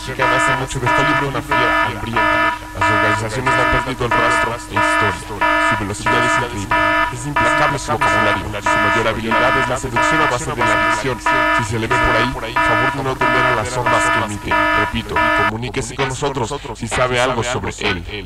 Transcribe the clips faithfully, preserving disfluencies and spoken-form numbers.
que hace mucho que está libre una fiera hambrienta. Las organizaciones han perdido el rastro e historia. Su velocidad es increíble, es implacable su vocabulario. Su mayor habilidad es la seducción a base de la adicción. Si se le ve por ahí, favor de no atender a las sordas que emite. Repito, comuníquese con nosotros si sabe algo sobre él.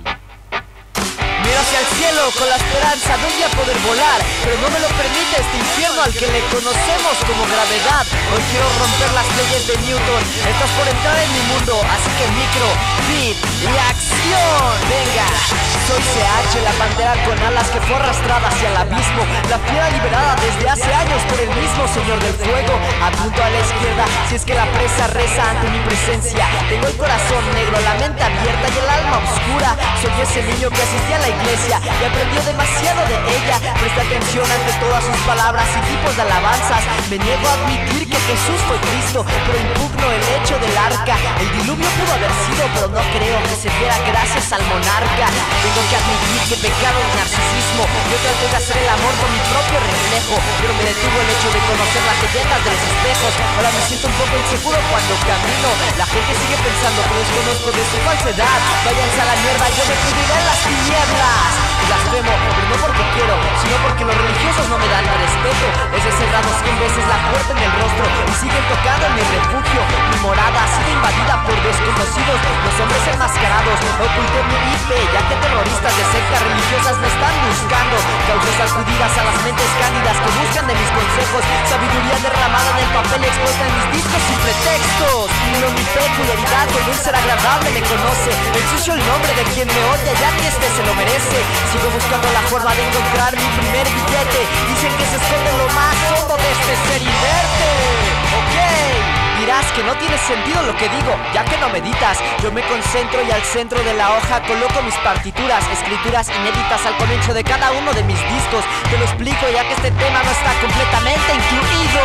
Miro hacia el cielo con la esperanza de un día poder volar, pero no me lo permite este infierno al que le conocemos como gravedad. Hoy quiero romper las leyes de Newton, estás por entrar en mi mundo, así que micro, beat y acción. Venga, soy C H, la pantera con alas que fue arrastrada hacia el abismo, la fiera liberada desde hace años por el mismo señor del fuego. Apunto a la izquierda, si es que la presa reza ante mi presencia. Tengo el corazón negro, la mente abierta y el alma oscura. Soy ese niño que asistía a la iglesia y aprendió demasiado de ella. Presta atención ante todas sus palabras y tipos de alabanzas. Me niego a admitir que Jesús fue Cristo, pero impugno el hecho del arca. El diluvio pudo haber sido, pero no creo que se diera gracias al monarca. Tengo que admitir que pecado el narcisismo. Yo traté de hacer el amor con mi propio reflejo, pero me detuvo el hecho de conocer las leyendas de los espejos. Ahora me siento un poco inseguro cuando camino. La gente sigue pensando que desconozco de su falsedad. Váyanse a la mierda, yo me pudriré en las tinieblas. Blasfemo, pero no porque quiero, sino porque los religiosos no me dan el respeto. Les he cerrado cien veces la puerta en el rostro y siguen tocando en mi refugio. Mi morada ha sido invadida por desconocidos, los hombres enmascarados. Oculté mi I P, ya que terroristas de sectas religiosas me están buscando. Causas acudidas a las mentes cándidas que buscan de mis consejos. Sabiduría derramada en el papel expuesta en mis discos sin pretextos. Pero mi peculiaridad con un ser agradable me conoce. Ensucio el nombre de quien me odia, ya que este se lo merece. Sigo buscando la forma de encontrar mi primer billete. Dicen que se esconde lo más hondo de este ser inerte. Ok, dirás que no tiene sentido lo que digo, ya que no meditas. Yo me concentro y al centro de la hoja coloco mis partituras, escrituras inéditas al comienzo de cada uno de mis discos. Te lo explico ya que este tema no está completamente incluido.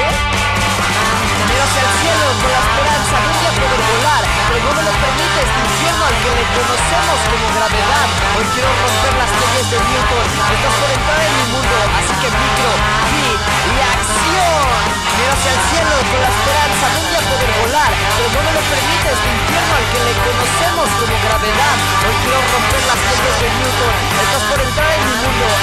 Miro hacia el cielo con la esperanza de un día poder volar, pero no me lo permite este infierno al que le conocemos como gravedad. Hoy quiero romper las leyes de Newton, estás por entrar en mi mundo, así que micro, beat y acción. Miro hacia el cielo con la esperanza de un día poder volar, pero no me lo permite este infierno al que le conocemos como gravedad. Hoy quiero romper las leyes de Newton, estás por entrar en mi mundo,